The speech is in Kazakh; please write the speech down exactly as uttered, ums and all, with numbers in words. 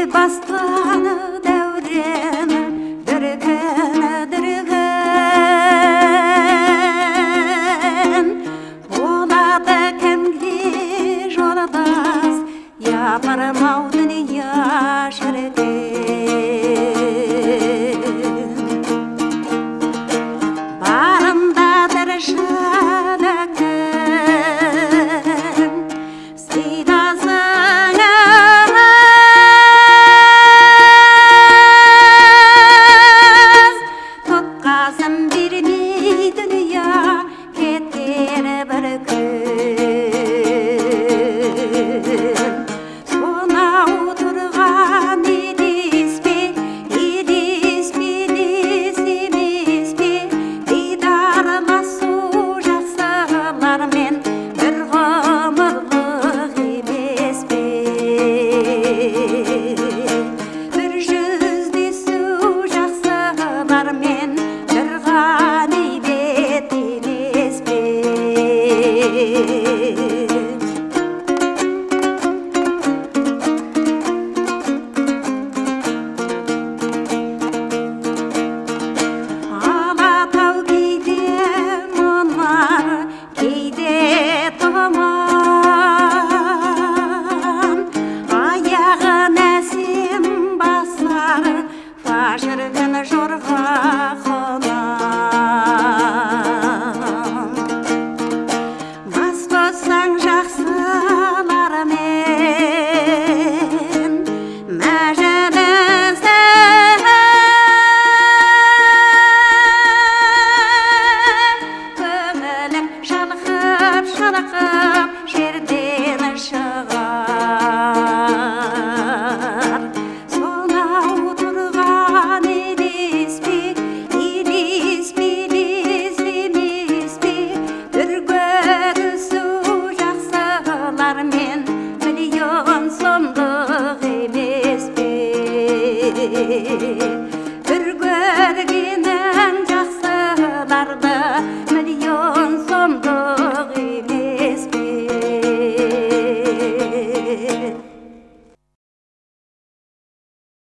бастаны дәурен дүрген дүрген болады кімге жолдас япырмау дүние шіркін барындадыр шілікін сыйдасыңа тұтқасын бермей дүние кетер бір күн сонау тұрған елеспе елеспе дес емес пе дидарласу жақсылармен бір ғұмырлық емес пе бір жүздесу жақсылармен бір ғанибет емес пе Алатау кейде мұнар, кейде тұман, аяғын әсем басар, фажыр күні